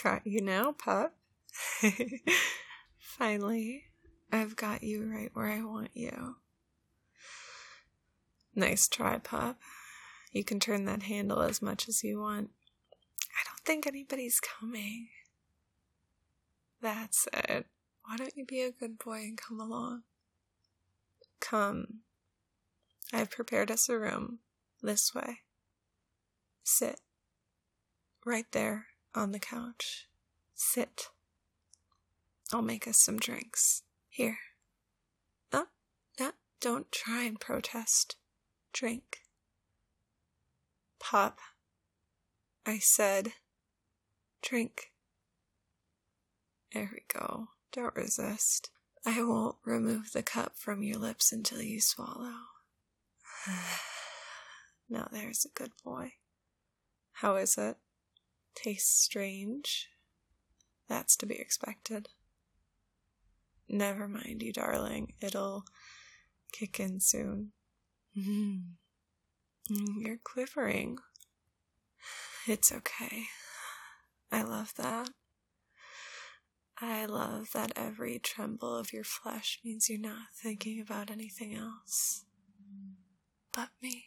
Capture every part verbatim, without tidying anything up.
Got you now, pup. Finally, I've got you right where I want you. Nice try, pup. You can turn that handle as much as you want. I don't think anybody's coming. That's it. Why don't you be a good boy and come along? Come. I've prepared us a room. This way. Sit. Right there on the couch. Sit. I'll make us some drinks. Here. Uh, uh, don't try and protest. Drink. Pop. I said, drink. There we go. Don't resist. I won't remove the cup from your lips until you swallow. Now there's a good boy. How is it? Tastes strange? That's to be expected. Never mind you, darling. It'll kick in soon. Mm. You're quivering. It's okay. I love that. I love that every tremble of your flesh means you're not thinking about anything else but me.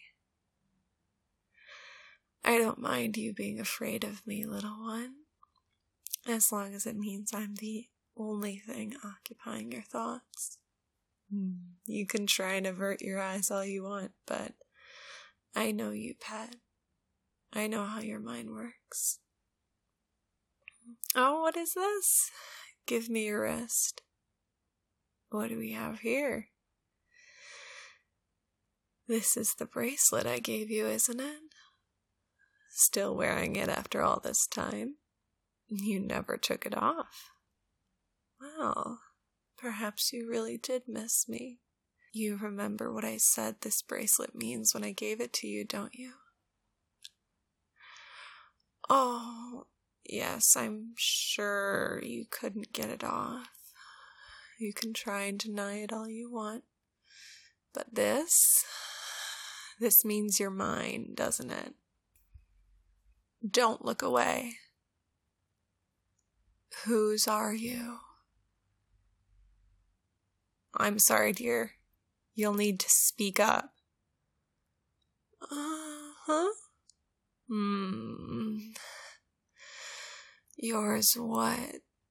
I don't mind you being afraid of me, little one, as long as it means I'm the only thing occupying your thoughts. You can try and avert your eyes all you want, but I know you, pet. I know how your mind works. Oh, what is this? Give me your wrist. What do we have here? This is the bracelet I gave you, isn't it? Still wearing it after all this time. You never took it off. Well, perhaps you really did miss me. You remember what I said this bracelet means when I gave it to you, don't you? Oh, yes, I'm sure you couldn't get it off. You can try and deny it all you want. But this, this means you're mine, doesn't it? Don't look away. Whose are you? I'm sorry, dear. You'll need to speak up. Uh-huh. Hmm. Yours what?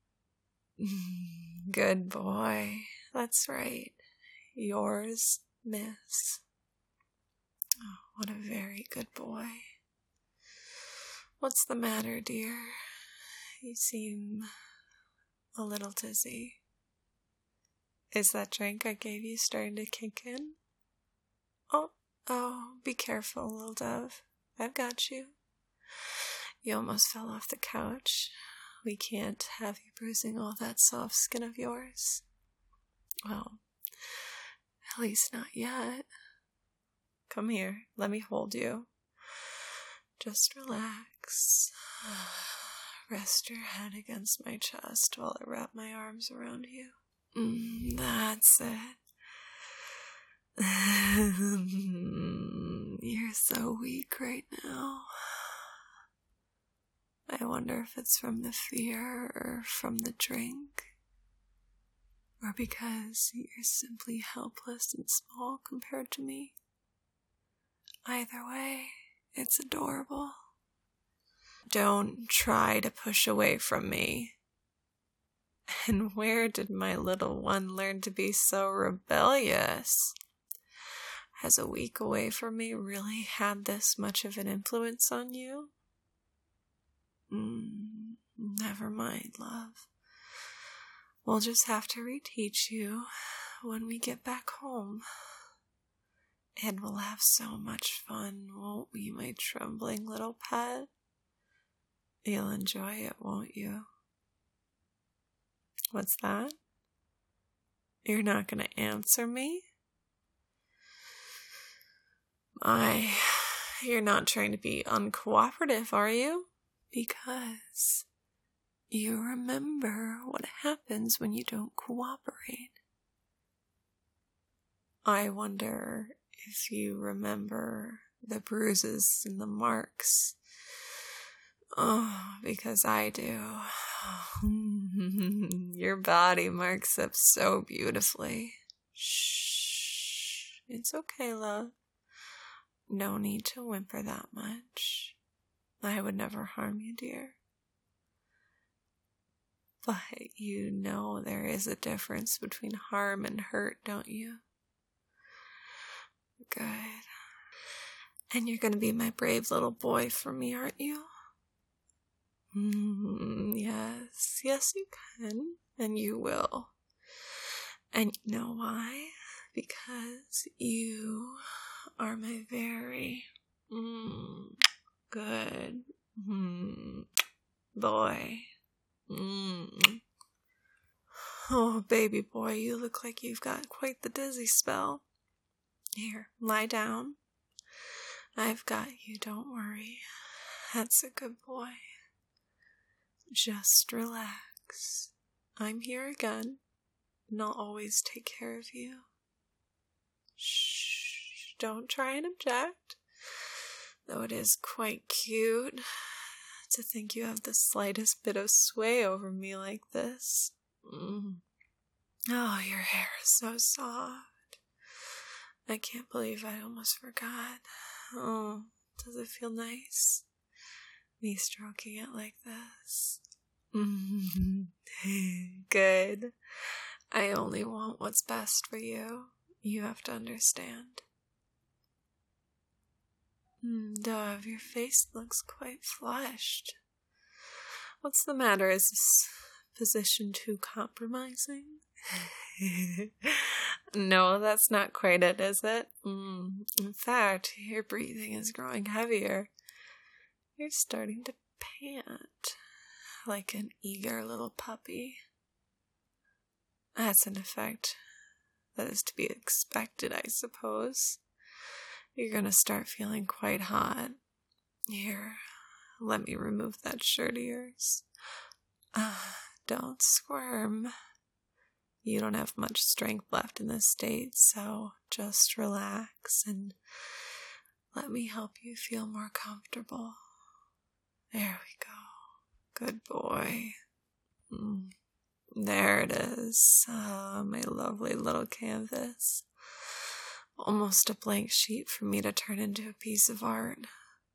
Good boy. That's right. Yours, miss. Oh, what a very good boy. What's the matter, dear? You seem a little dizzy. Is that drink I gave you starting to kick in? Oh, oh, be careful, little dove. I've got you. You almost fell off the couch. We can't have you bruising all that soft skin of yours. Well, at least not yet. Come here, let me hold you. Just relax. Rest your head against my chest while I wrap my arms around you. Mm, that's it. You're so weak right now. I wonder if it's from the fear or from the drink, or because you're simply helpless and small compared to me. Either way, it's adorable. Don't try to push away from me. And where did my little one learn to be so rebellious? Has a week away from me really had this much of an influence on you? Mm, never mind, love. We'll just have to reteach you when we get back home. And we'll have so much fun, won't we, my trembling little pet? You'll enjoy it, won't you? What's that? You're not going to answer me? My, you're not trying to be uncooperative, are you? Because you remember what happens when you don't cooperate. I wonder if you remember the bruises and the marks Oh, because I do. Your body marks up so beautifully. Shh. It's okay, love. No need to whimper that much. I would never harm you, dear. But you know there is a difference between harm and hurt, don't you? Good. And you're gonna be my brave little boy for me, aren't you? Mm, yes, yes you can, and you will. And you know why? Because you are my very mm, good mm, boy. Mm. Oh, baby boy, you look like you've got quite the dizzy spell. Here, lie down. I've got you, don't worry. That's a good boy. Just relax. I'm here again, and I'll always take care of you. Shh, don't try and object, though it is quite cute to think you have the slightest bit of sway over me like this. Mm. Oh, your hair is so soft. I can't believe I almost forgot. Oh, does it feel nice? Me stroking it like this. Good. I only want what's best for you. You have to understand. Dove, your face looks quite flushed. What's the matter? Is this position too compromising? No, that's not quite it, is it? Mm. In fact, your breathing is growing heavier. You're starting to pant like an eager little puppy. That's an effect that is to be expected, I suppose. You're gonna start feeling quite hot. Here, let me remove that shirt of yours. Ah, don't squirm. You don't have much strength left in this state, so just relax and let me help you feel more comfortable. There we go. Good boy. Mm. There it is. Ah, my lovely little canvas. Almost a blank sheet for me to turn into a piece of art.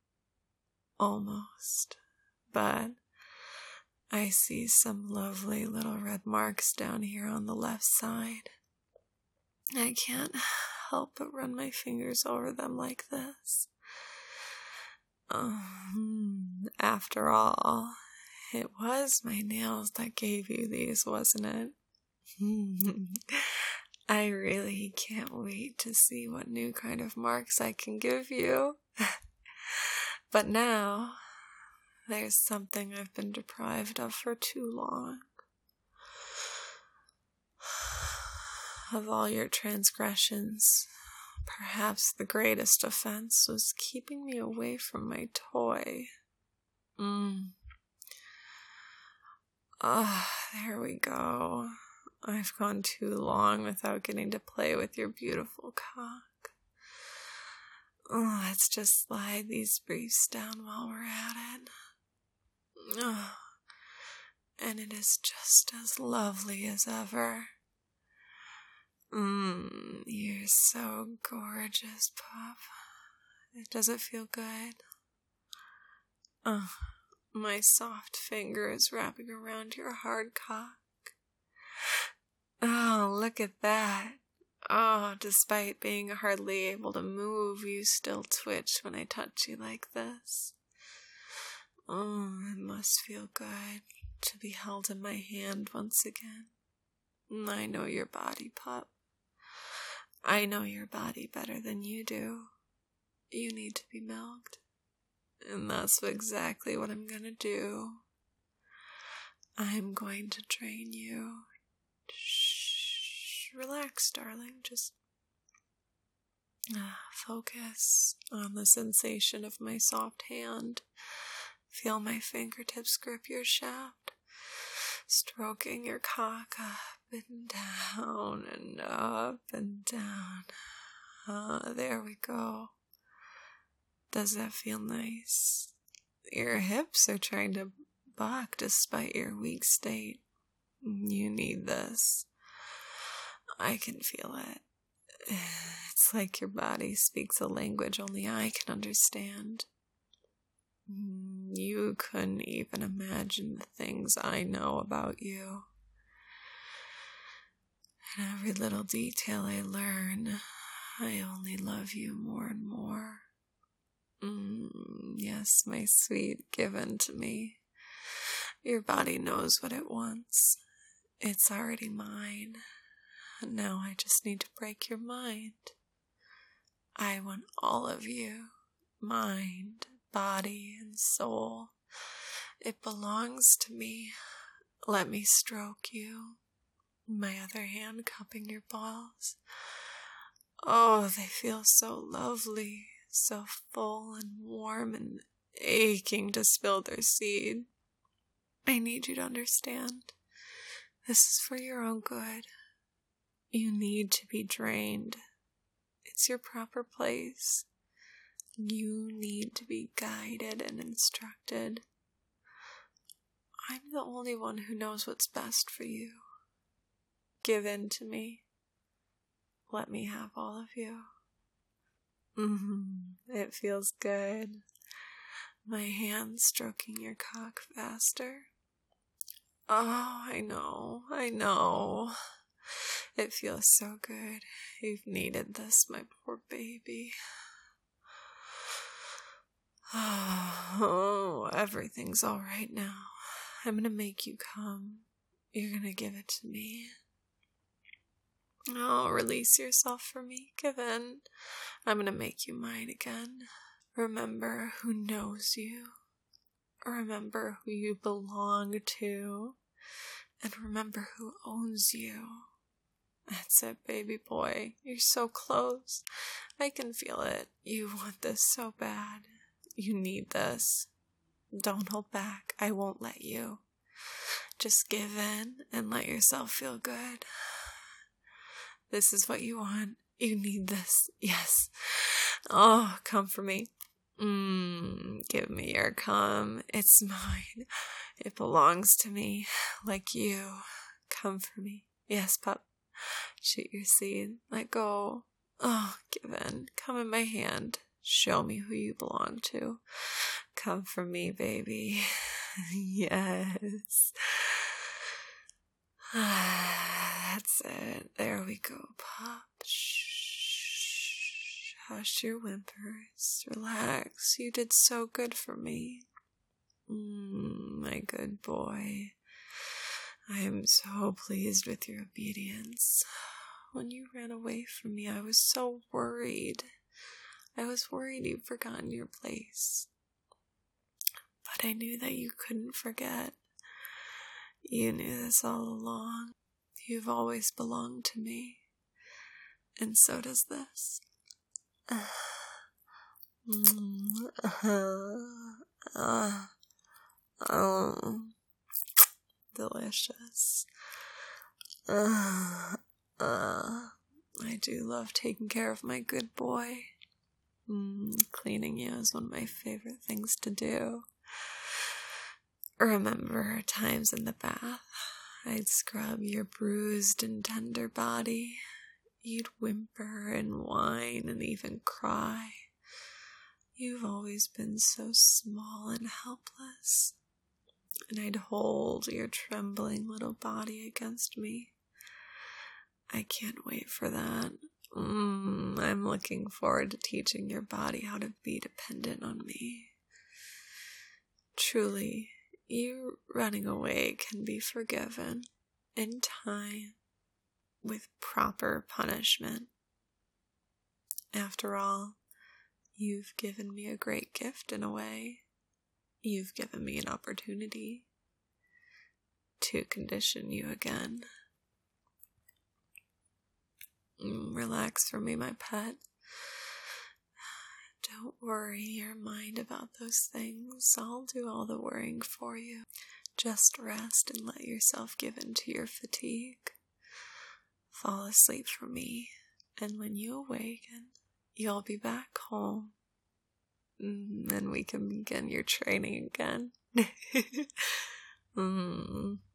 Almost. But I see some lovely little red marks down here on the left side. I can't help but run my fingers over them like this. Um, after all, it was my nails that gave you these, wasn't it? I really can't wait to see what new kind of marks I can give you. But now, there's something I've been deprived of for too long. Of all your transgressions, perhaps the greatest offense was keeping me away from my toy. Mm. Ah, oh, there we go. I've gone too long without getting to play with your beautiful cock. Oh, let's just slide these briefs down while we're at it. Oh, and it is just as lovely as ever. Mmm, you're so gorgeous, pup. Does it feel good? Oh, my soft finger is wrapping around your hard cock. Oh, look at that. Oh, despite being hardly able to move, you still twitch when I touch you like this. Oh, it must feel good to be held in my hand once again. I know your body, pup. I know your body better than you do. You need to be milked. And that's exactly what I'm gonna do. I'm going to train you. Shh, relax, darling. Just uh, focus on the sensation of my soft hand. Feel my fingertips grip your shaft, stroking your cock up and down and up and down. Ah, there we go. Does that feel nice? Your hips are trying to buck despite your weak state. You need this. I can feel it. It's like your body speaks a language only I can understand. You couldn't even imagine the things I know about you. And every little detail I learn, I only love you more and more. Mm, yes, my sweet, given to me. Your body knows what it wants. It's already mine. And now I just need to break your mind. I want all of you. Mind, body, and soul. It belongs to me. Let me stroke you. My other hand cupping your balls. Oh, they feel so lovely, so full and warm and aching to spill their seed. I need you to understand. This is for your own good. You need to be drained. It's your proper place. You need to be guided and instructed. I'm the only one who knows what's best for you. Give in to me. Let me have all of you. Mm-hmm. It feels good. My hands stroking your cock faster. Oh, I know, I know. It feels so good. You've needed this, my poor baby. Oh, everything's all right now. I'm gonna make you come. You're gonna give it to me. Oh, release yourself for me. Give in. I'm gonna make you mine again. Remember who knows you. Remember who you belong to. And remember who owns you. That's it, baby boy. You're so close. I can feel it. You want this so bad. You need this. Don't hold back. I won't let you. Just give in and let yourself feel good. This is what you want. You need this. Yes. Oh, come for me. Mmm, give me your cum. It's mine. It belongs to me. Like you. Come for me. Yes, pup. Shoot your seed. Let go. Oh, give in. Come in my hand. Show me who you belong to. Come for me, baby. Yes. That's it. There we go, pup. Shh. Hush your whimpers. Relax. You did so good for me. Mm, my good boy. I am so pleased with your obedience. When you ran away from me, I was so worried. I was worried you'd forgotten your place. But I knew that you couldn't forget. You knew this all along. You've always belonged to me. And so does this. Oh, delicious. Uh, uh, I do love taking care of my good boy. Mm, cleaning you is one of my favorite things to do. Remember times in the bath, I'd scrub your bruised and tender body. You'd whimper and whine and even cry. You've always been so small and helpless. And I'd hold your trembling little body against me. I can't wait for that. Mm, I'm looking forward to teaching your body how to be dependent on me. Truly, you running away can be forgiven in time with proper punishment. After all, you've given me a great gift in a way. You've given me an opportunity to condition you again. Relax for me, my pet. Don't worry your mind about those things. I'll do all the worrying for you. Just rest and let yourself give in to your fatigue. Fall asleep for me, and when you awaken, you'll be back home. And then we can begin your training again. mm.